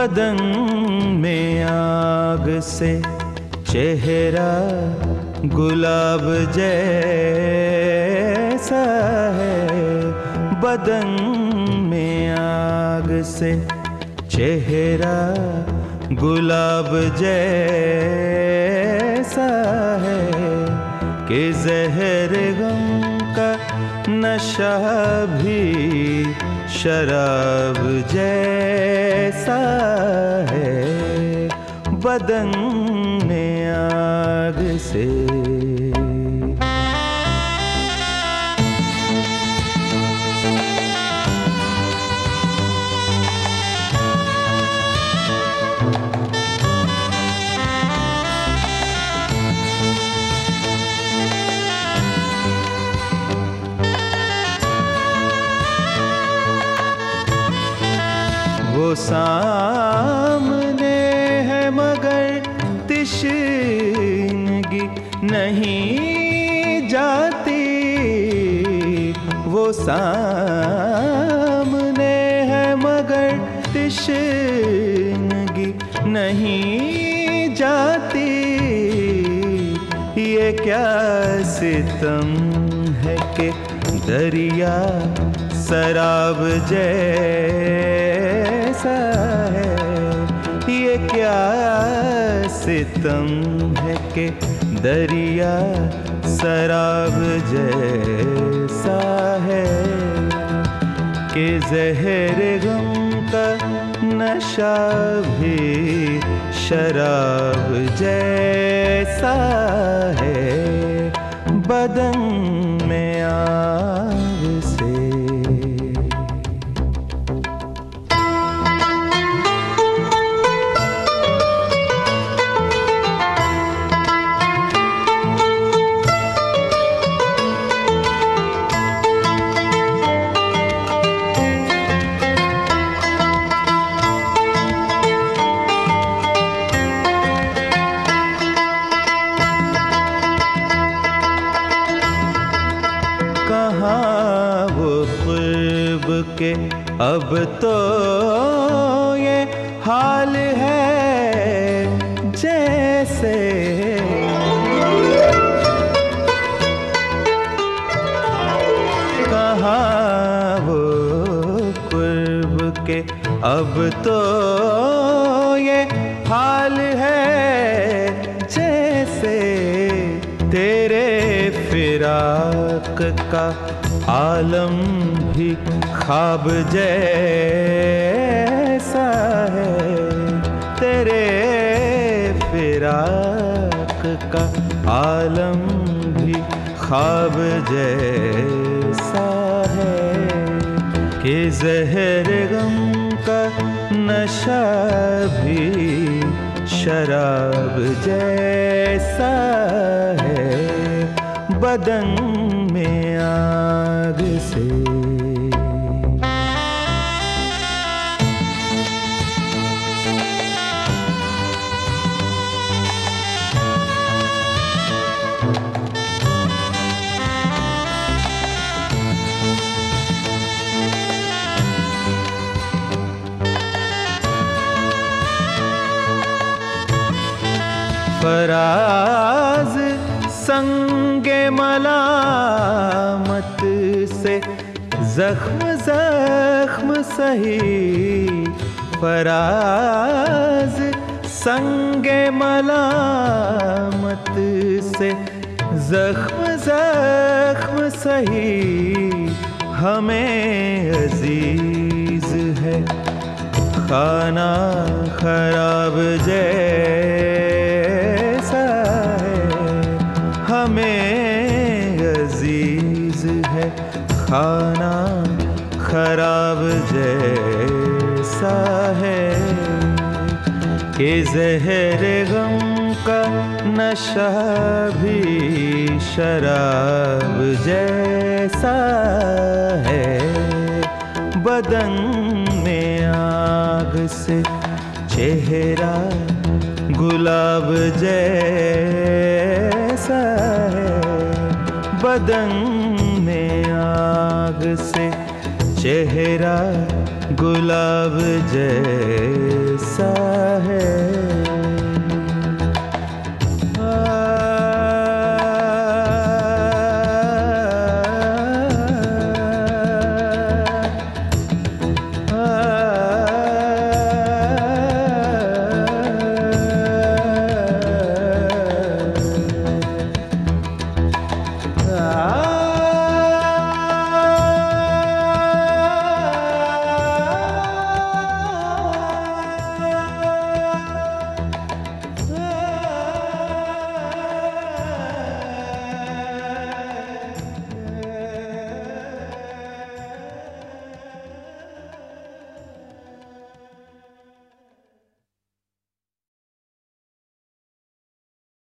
बदन में आग से चेहरा गुलाब जैसा है। बदन में आग से चेहरा गुलाब जैसा है कि ज़हर गम का नशा भी शराब जैसा है। बदन में आग से वो सामने है मगर तिश्नगी नहीं जाती। वो सामने है मगर तिश्नगी नहीं जाती। ये क्या सितम है कि दरिया शराब जैसा है। ये क्या सितम है कि दरिया शराब जैसा है कि ज़हर गम का नशा भी शराब जैसा है। बदन में आग से कहाँ वो क़ुर्ब के अब तो ये हाल है जैसे। कहाँ वो क़ुर्ब के अब तो ये हाल है जैसे। तेरे फिराक का आलम भी ख्वाब जैसा है। तेरे फिराक का आलम भी ख्वाब जैसा है कि ज़हर गम का नशा भी शराब जैसा है। बदन में आग से फराज संगे मलामत से जख्म जख्म सही। फराज संगे मलामत से जख्म जख्म सही। हमें अजीज है खाना खराब जैसा है। हमें अजीज है खाना खराब जैसा है कि ज़हर गम का नशा भी शराब जैसा है। बदन में आग से चेहरा गुलाब जैसा है। बदन में आग से चेहरा गुलाब जैसा